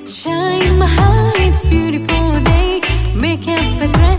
Shine my heart, it's beautiful day. Make up a dress.